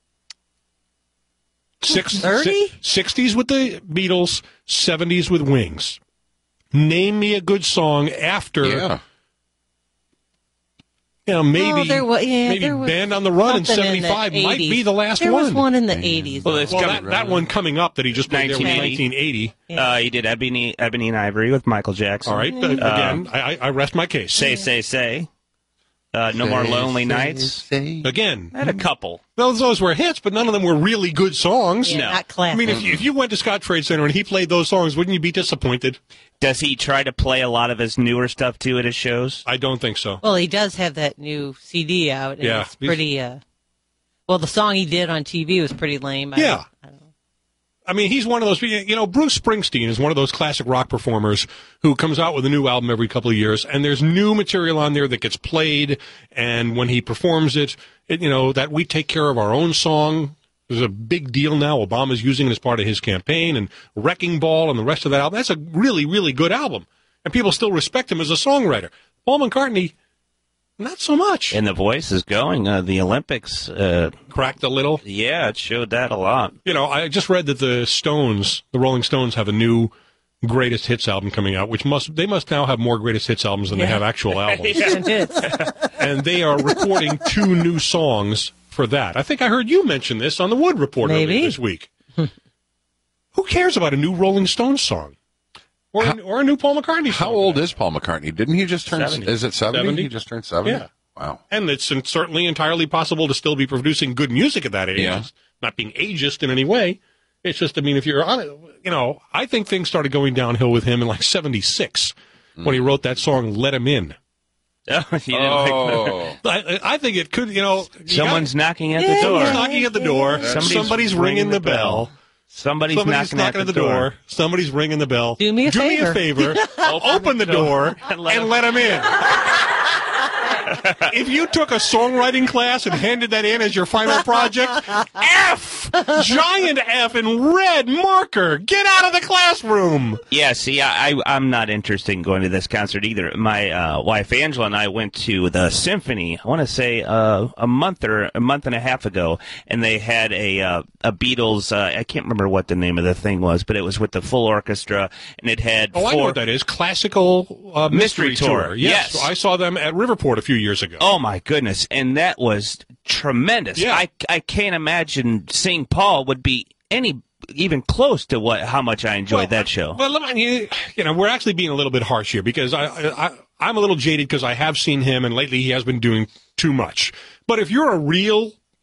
Six, thirty? Si- sixties with the Beatles, seventies with Wings. Name me a good song after... Yeah. You know, maybe, oh, there was, yeah, maybe there was Band on the Run in seventy-five in might be the last there one. There was one in the eighties. Well, it's well coming, that, that one coming up that he just played there was nineteen eighty. Yeah. Uh, he did Ebony, Ebony and Ivory with Michael Jackson. All right, but again, uh, I, I rest my case. Say, say, say. Uh, no say, More Lonely say, Nights. Say. Again. I had a couple. Those, those were hits, but none of them were really good songs. Yeah, no. Not classic. I mean, if, if you went to Scottrade Center and he played those songs, wouldn't you be disappointed? Does he try to play a lot of his newer stuff, too, at his shows? I don't think so. Well, he does have that new C D out. And yeah. It's pretty, uh, well, the song he did on T V was pretty lame. Yeah. I, I don't know. I mean, he's one of those, you know, Bruce Springsteen is one of those classic rock performers who comes out with a new album every couple of years, and there's new material on there that gets played, and when he performs it, it you know, that We Take Care of Our Own song is a big deal now. Obama's using it as part of his campaign, and Wrecking Ball and the rest of that album. That's a really, really good album, and people still respect him as a songwriter. Paul McCartney, not so much. And the voice is going. Uh, the Olympics. Uh, Cracked a little. Yeah, it showed that a lot. You know, I just read that the Stones, the Rolling Stones, have a new greatest hits album coming out, which must they must now have more greatest hits albums than yeah. they have actual albums. And they are recording two new songs for that. I think I heard you mention this on the Wood Report Maybe. this week. Who cares about a new Rolling Stones song? Or, how, or a new Paul McCartney song? How old is Paul McCartney? Didn't he just turn... seventy. Is it seventy? seventy? He just turned seventy? Yeah. Wow. And it's certainly entirely possible to still be producing good music at that age. Yeah. It's not being ageist in any way. It's just, I mean, if you're on it, you know, I think things started going downhill with him in like seventy-six mm. when he wrote that song, Let Him In. Oh, you didn't oh. like I, I think it could, you know. You Someone's got, knocking at the yeah, door. Someone's knocking at the door. Somebody's, Somebody's ringing, ringing the bell. bell. Somebody's, Somebody's knocking, knocking at the, the door. door. Somebody's ringing the bell. Do me a Do favor. me a favor. Open the door and let, and let him in. If you took a songwriting class and handed that in as your final project, F! Giant F in red marker. Get out of the classroom. Yeah, see, I, I, I'm not interested in going to this concert either. My uh, wife, Angela, and I went to the Symphony, I want to say uh, a month or a month and a half ago, and they had a, uh, a Beatles, uh, I can't remember what the name of the thing was, but it was with the full orchestra, and it had Oh, four... I know what that is. Classical uh, Mystery, Mystery Tour. Tour. Yes. Yes. I saw them at Riverport a few years ago. Oh, my goodness. And that was tremendous. Yeah. I, I can't imagine seeing Paul would be any even close to what how much I enjoyed well, that show. Well, let me, you know, we're actually being a little bit harsh here because I, I, I'm a little jaded because I have seen him and lately he has been doing too much. But if you're a real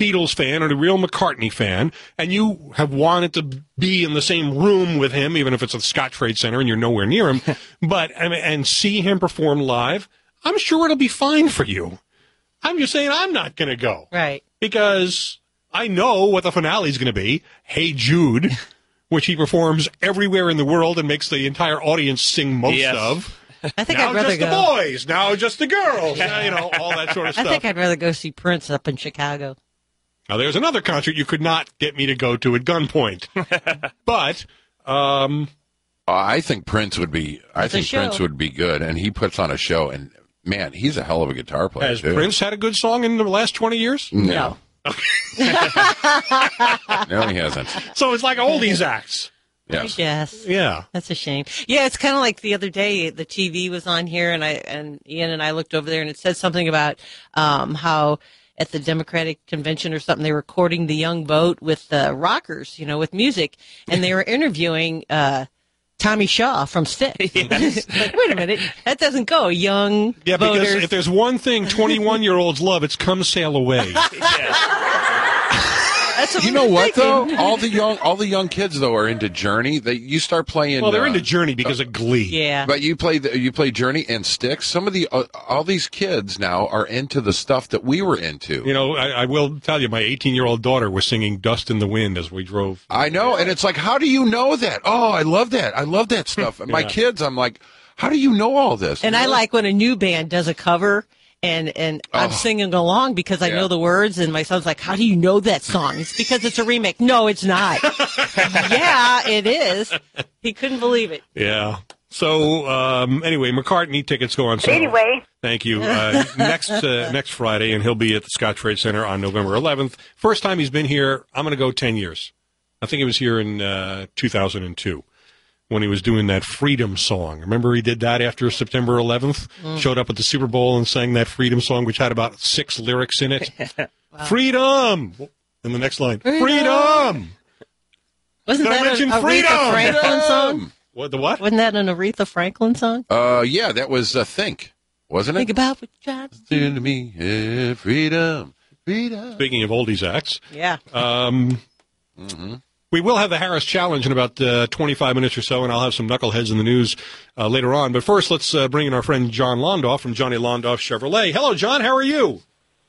Beatles fan and a real McCartney fan, and you have wanted to be in the same room with him, even if it's at the Scott Trade Center and you're nowhere near him, but and, and see him perform live, I'm sure it'll be fine for you. I'm just saying I'm not going to go. Right. Because I know what the finale is going to be. Hey Jude, which he performs everywhere in the world and makes the entire audience sing most Yes. of. I think now I'd rather just go. the boys, now just the girls, you know, all that sort of I stuff. think I'd rather go see Prince up in Chicago. Now, there's another concert you could not get me to go to at gunpoint. But, um... I think Prince would be, I It's a think show. Prince would be good, and he puts on a show, and man, he's a hell of a guitar player, Has too. Prince had a good song in the last twenty years? No. No, he hasn't. So it's like oldies acts. Yes. Yes. Yeah. That's a shame. Yeah, it's kind of like the other day, the T V was on here, and I and Ian and I looked over there, and it said something about um, how at the Democratic convention or something, they were courting the young vote with uh, rockers, you know, with music, and they were interviewing uh, Tommy Shaw from Styx. Like, wait a minute, that doesn't go. Young Yeah, because voters. if there's one thing twenty-one-year-olds love, it's Come Sail Away. That's what You we know were what thinking. though? All the young, all the young kids though are into Journey. They you start playing. Well, they're uh, into Journey because of Glee. Yeah. But you play the, you play Journey and Styx. Some of the uh, all these kids now are into the stuff that we were into. You know, I, I will tell you, my eighteen-year-old daughter was singing "Dust in the Wind" as we drove. I know, and it's like, how do you know that? Oh, I love that. I love that stuff. And my Yeah. kids, I'm like, how do you know all this? And You I know? like when a new band does a cover and, and I'm Oh. singing along because I Yeah. know the words, and my son's like, how do you know that song? It's because it's a remake. No, it's not. Yeah, it is. He couldn't believe it. Yeah. So um, anyway, McCartney tickets go on sale. Anyway. Thank you. Uh, next uh, next Friday, and he'll be at the Scott Trade Center on November eleventh. First time he's been here, I'm going to go ten years. I think he was here in uh, two thousand two when he was doing that Freedom song. Remember he did that after September eleventh? Mm. Showed up at the Super Bowl and sang that Freedom song, which had about six lyrics in it. Freedom! And the next line, Freedom! Freedom! Wasn't Did I that mention an freedom? Aretha Franklin Freedom! song? What, the what? Wasn't that an Aretha Franklin song? Uh, yeah, that was uh, Think, wasn't it? Think about what you tried to do. to me, yeah, freedom, freedom. Speaking of oldies acts. Yeah. Um, Mm-hmm. we will have the Harris Challenge in about uh, twenty-five minutes or so, and I'll have some knuckleheads in the news uh, later on. But first, let's uh, bring in our friend John Londoff from Johnny Londoff Chevrolet. Hello, John. How are you?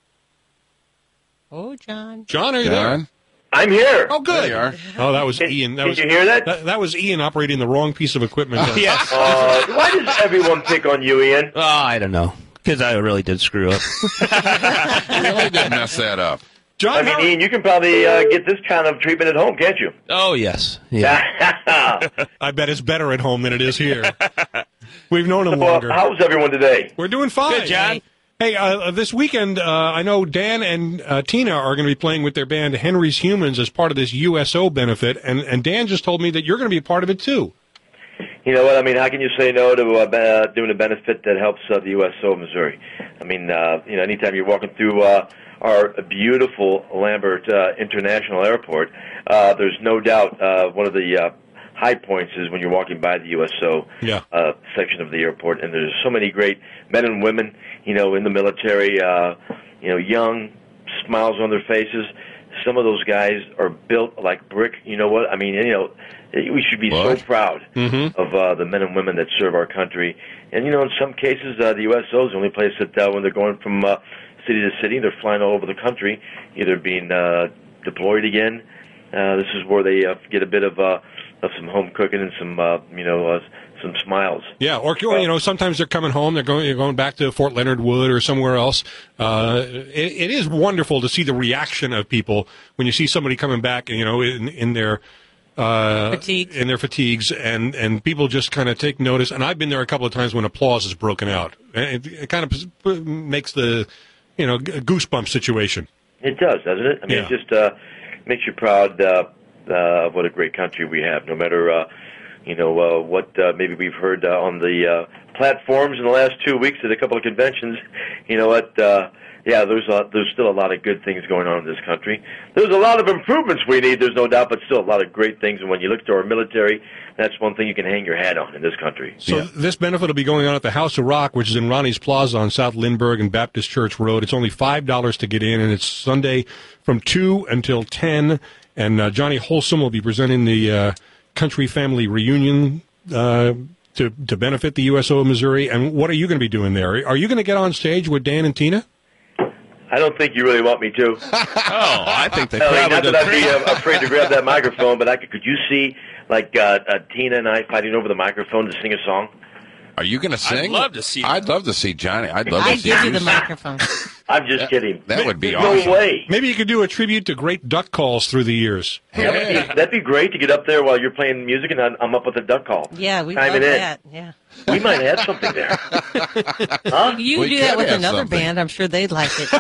Oh, John. John, are you there? John? I'm here. Oh, good. There you are. Oh, that was Ian. That did was, you hear that? that? That was Ian operating the wrong piece of equipment. Uh, yes. Uh, why does everyone pick on you, Ian? Oh, I don't know. Because I really did screw up. You really did mess that up. John, I mean, how- Ian, you can probably uh, get this kind of treatment at home, can't you? Oh, yes. Yeah. I bet it's better at home than it is here. We've known him Well, longer. how's everyone today? We're doing fine. Good, John. Hey, uh, this weekend, uh, I know Dan and uh, Tina are going to be playing with their band Henry's Humans as part of this U S O benefit, and, and Dan just told me that you're going to be a part of it too. You know what? I mean, how can you say no to uh, be- uh, doing a benefit that helps uh, the U S O of Missouri? I mean, uh, you know, anytime you're walking through uh, our beautiful Lambert uh, International Airport, uh, there's no doubt uh, one of the uh, high points is when you're walking by the U S O Yeah. uh, section of the airport, and there's so many great men and women, you know, in the military, uh, you know, young, smiles on their faces. Some of those guys are built like brick. You know what? I mean, you know, we should be What? so proud Mm-hmm. of uh, the men and women that serve our country. And, you know, in some cases, uh, the U S O is the only place that uh, when they're going from uh, city to city, they're flying all over the country, either being uh, deployed again. Uh, this is where they uh, get a bit of, uh, of some home cooking and some, uh, you know, uh, some smiles. Yeah, or you know, sometimes they're coming home. They're going, they're going back to Fort Leonard Wood or somewhere else. Uh, it, it is wonderful to see the reaction of people when you see somebody coming back, you know, in, in their uh, Fatigues. in their fatigues, and, and people just kind of take notice. And I've been there a couple of times when applause is broken out. And it, it kind of makes the, you know, goosebump situation. It does, doesn't it? I mean, Yeah. it just uh, makes you proud uh, uh, of what a great country we have, no matter, uh, you know, uh, what uh, maybe we've heard uh, on the uh, platforms in the last two weeks at a couple of conventions. You know what? Uh, yeah, there's a, there's still a lot of good things going on in this country. There's a lot of improvements we need, there's no doubt, but still a lot of great things. And when you look to our military, that's one thing you can hang your hat on in this country. So yeah. This benefit will be going on at the House of Rock, which is in Ronnie's Plaza on South Lindbergh and Baptist Church Road. It's only five dollars to get in, and it's Sunday from two until ten. And uh, Johnny Holsom will be presenting the uh, Country Family Reunion uh, to to benefit the U S O of Missouri. And what are you going to be doing there? Are you going to get on stage with Dan and Tina? I don't think you really want me to. Oh, I think they I mean, probably not do. that I'd be uh, afraid to grab that microphone, but I could, could you see, like, uh, uh, Tina and I fighting over the microphone to sing a song? Are you going to sing? I'd love to see. I'd love to see Johnny. I'd love I to see give you the sing. microphone. I'm just that, kidding. That would be no awesome. No way. Maybe you could do a tribute to great duck calls through the years. Hey. That'd, be, that'd be great to get up there while you're playing music and I'm up with a duck call. Yeah, we Time love it in. that. Yeah. We might have something there. Huh? You We do that could with have another something. band. I'm sure they'd like it.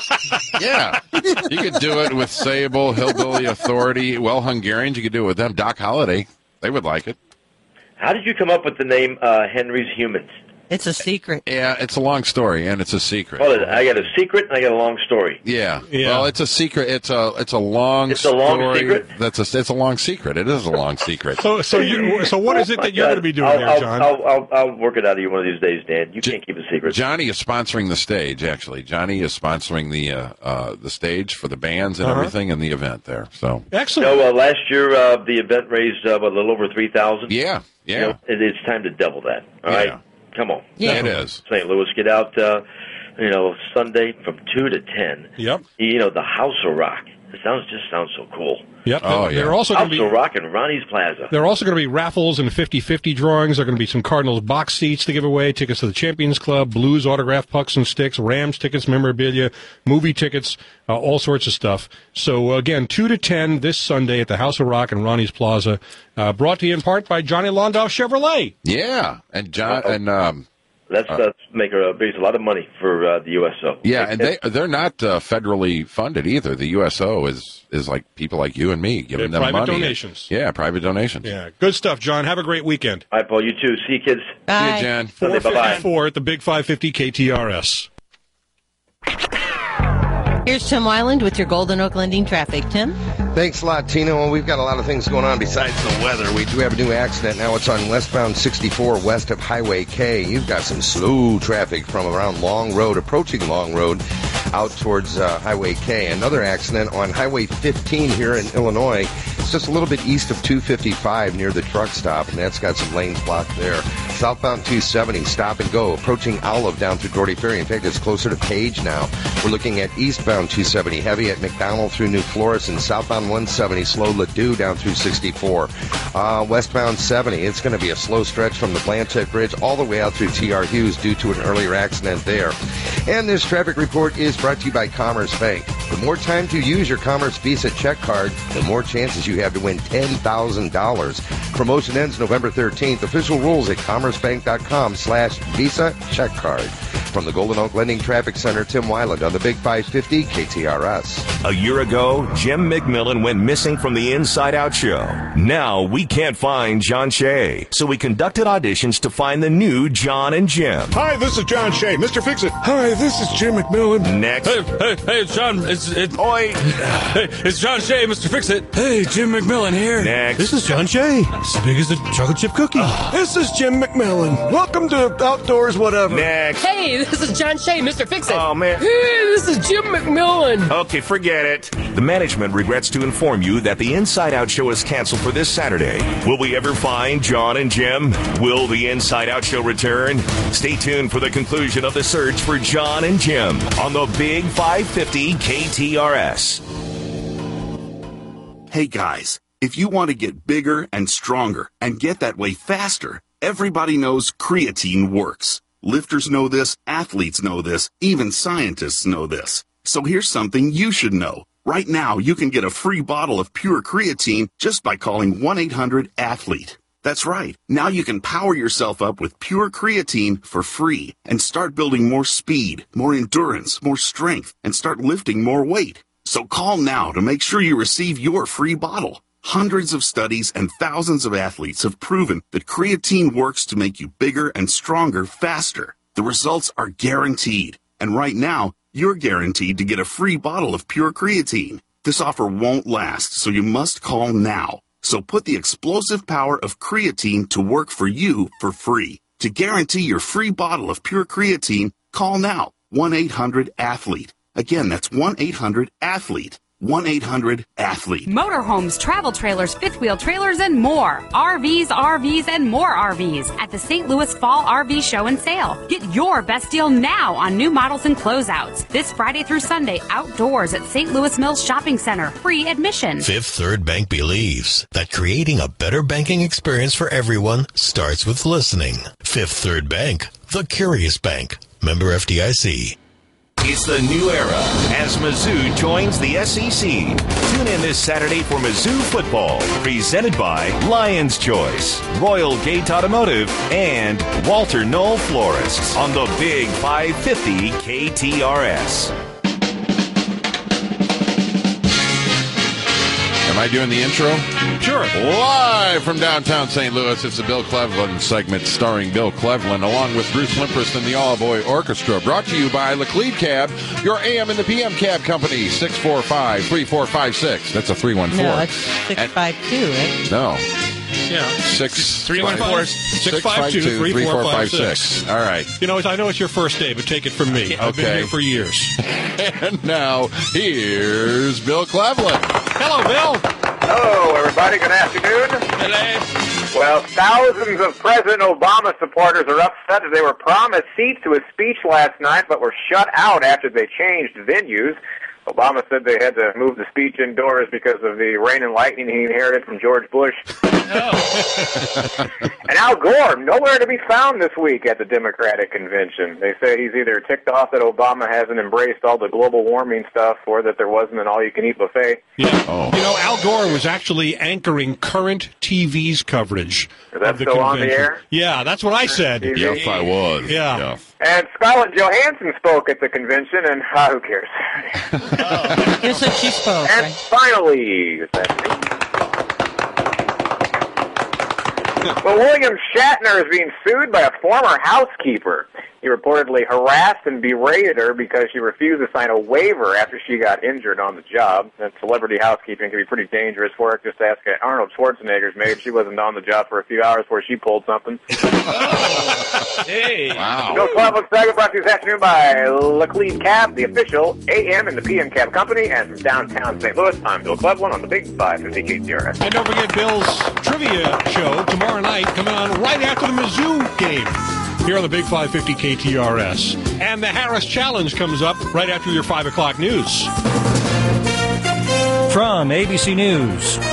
Yeah. You could do it with Sable, Hillbilly Authority. Well, Hungarians, you could do it with them. Doc Holliday. They would like it. How did you come up with the name uh, Henry's Humans? It's a secret. Yeah, it's a long story, and it's a secret. Well, I got a secret and I got a long story. Yeah. Yeah. Well, it's a secret. It's a it's a long It's a long story. secret? That's a it's a long secret. It is a long secret. So, so you, so what is it Oh, that my you're God. going to be doing I'll, there, I'll, John? I'll, I'll, I'll work it out of you one of these days, Dan. You J- can't keep a secret. Johnny is sponsoring the stage. Actually, Johnny is sponsoring the uh, uh, the stage for the bands and Uh-huh. everything and the event there. So Excellent. No, uh, last year uh, the event raised uh, what, a little over three thousand. yeah, yeah, You know, it, it's time to double that. All Yeah. right, come on. Yeah. it is. Saint Louis, get out. Uh, you know, Sunday from two to ten. Yep. You know, the House of Rock. It sounds just sounds so cool. Yep. Oh, They're yeah. also going House to of be. Rock and Ronnie's Plaza. There are also going to be raffles and fifty-fifty drawings. There are going to be some Cardinals box seats to give away, tickets to the Champions Club, Blues autographed pucks and sticks, Rams tickets, memorabilia, movie tickets, uh, all sorts of stuff. So, again, two to ten this Sunday at the House of Rock and Ronnie's Plaza, uh, brought to you in part by Johnny Londoff Chevrolet. Yeah, and John Uh-oh. and um, That's uh, make a raise a lot of money for uh, the U S O. yeah, and they they're not uh, federally funded either. The U S O is is like people like you and me giving Yeah, them private money. donations. Yeah, private donations. Yeah, good stuff, John. Have a great weekend. All right, Paul. You too. See you, kids. See Bye. you, Jan. Sunday, four bye-bye. fifty-four at the Big five fifty K T R S. Here's Tim Wyland with your Golden Oak Lending traffic. Tim? Thanks a lot, Tina. Well, we've got a lot of things going on besides the weather. We do have a new accident now. It's on westbound sixty-four west of Highway K. You've got some slow traffic from around Long Road, approaching Long Road, out towards uh, Highway K. Another accident on Highway fifteen here in Illinois. It's just a little bit east of two fifty-five near the truck stop, and that's got some lanes blocked there. Southbound two seventy, stop and go, approaching Olive down through Doherty Ferry. In fact, it's closer to Page now. We're looking at eastbound two seventy, heavy at McDonald through New Florence, and southbound one seventy, slow Ladue down through sixty-four. Uh, westbound seventy, it's going to be a slow stretch from the Blanchette Bridge all the way out through T R Hughes due to an earlier accident there. And this traffic report is brought to you by Commerce Bank. The more time you use your Commerce Visa check card, the more chances you have to win ten thousand dollars. Promotion ends November thirteenth. Official rules at commercebank.com slash Visa check card. From the Golden Oak Lending Traffic Center, Tim Wyland on the Big five fifty K T R S. A year ago, Jim McMillan went missing from the Inside Out show. Now we can't find John Shea, so we conducted auditions to find the new John and Jim. Hi, this is John Shea. Mister Fix-It. Hi, this is Jim McMillan. Next. Hey, hey, hey, it's John. It's, it's, Oi. Hey, it's John Shea, Mister Fix-It. Hey, Jim McMillan here. Next. This is John Shea. As big as a chocolate chip cookie. This is Jim McMillan. Welcome to Outdoors Whatever. Next. Hey, this is John Shea, Mister Fix-It. Oh, man. Hey, this is Jim McMillan. Okay, forget it. The management regrets to inform you that the Inside Out show is canceled for this Saturday. Will we ever find John and Jim? Will the Inside Out show return? Stay tuned for the conclusion of the search for John and Jim on the Big five fifty K T R S. Hey guys, if you want to get bigger and stronger and get that way faster, everybody knows creatine works. Lifters know this, athletes know this, even scientists know this. So here's something you should know. Right now, you can get a free bottle of pure creatine just by calling one eight hundred athlete. That's right. Now you can power yourself up with pure creatine for free and start building more speed, more endurance, more strength, and start lifting more weight. So call now to make sure you receive your free bottle. Hundreds of studies and thousands of athletes have proven that creatine works to make you bigger and stronger faster. The results are guaranteed. And right now, you're guaranteed to get a free bottle of pure creatine. This offer won't last, so you must call now. So put the explosive power of creatine to work for you for free. To guarantee your free bottle of pure creatine, call now. one eight hundred athlete. Again, that's one eight hundred athlete. one eight hundred athlete. Motorhomes, travel trailers, fifth wheel trailers, and more. R Vs, R Vs, and more R Vs at the Saint Louis Fall R V Show and Sale. Get your best deal now on new models and closeouts. This Friday through Sunday, outdoors at Saint Louis Mills Shopping Center. Free admission. Fifth Third Bank believes that creating a better banking experience for everyone starts with listening. Fifth Third Bank, the curious bank. Member F D I C. It's the new era as Mizzou joins the S E C. Tune in this Saturday for Mizzou football, presented by Lion's Choice, Royal Gate Automotive, and Walter Knoll Florists on the Big five fifty K T R S. Am I doing the intro? Sure. Live from downtown Saint Louis, it's the Bill Cleveland segment starring Bill Cleveland along with Bruce Limprist and the All Boy Orchestra. Brought to you by Laclede Cab, your A M and the P M cab company, six four five, three four five six. That's a three one four. No, it's six five two, right? No. Yeah. Six, three one four, six five two, three four five six. All right. You know, I know it's your first day, but take it from me. I've Okay. been here for years. And now, here's Bill Cleveland. Hello, Bill. Hello, everybody. Good afternoon. Hello. Well, thousands of President Obama supporters are upset that they were promised seats to his speech last night, but were shut out after they changed venues. Obama said they had to move the speech indoors because of the rain and lightning he inherited from George Bush. And Al Gore, nowhere to be found this week at the Democratic convention. They say he's either ticked off that Obama hasn't embraced all the global warming stuff or that there wasn't an all-you-can-eat buffet. Yeah. Oh. You know, Al Gore was actually anchoring current T V's coverage Is that of the still on convention. the air? Yeah, that's what I said. T V? Yes, I was. Yeah. Yeah. And Scarlett Johansson spoke at the convention, and ah, who cares? You said she spoke, And right? finally, is that me? Well, William Shatner is being sued by a former housekeeper. He reportedly harassed and berated her because she refused to sign a waiver after she got injured on the job. And celebrity housekeeping can be pretty dangerous work. Just ask Arnold Schwarzenegger's maid. She wasn't on the job for a few hours before she pulled something. Hey. Wow. Bill Cleveland segment brought to you this afternoon by Laclede Cab, the official A M and the P M cab company. And from downtown Saint Louis, I'm Bill Cleveland on the Big five fifty K T R S. And don't forget Bill's trivia show tomorrow night coming on right after the Mizzou game here on the Big five fifty K T R S. And the Harris Challenge comes up right after your five o'clock news. From A B C News.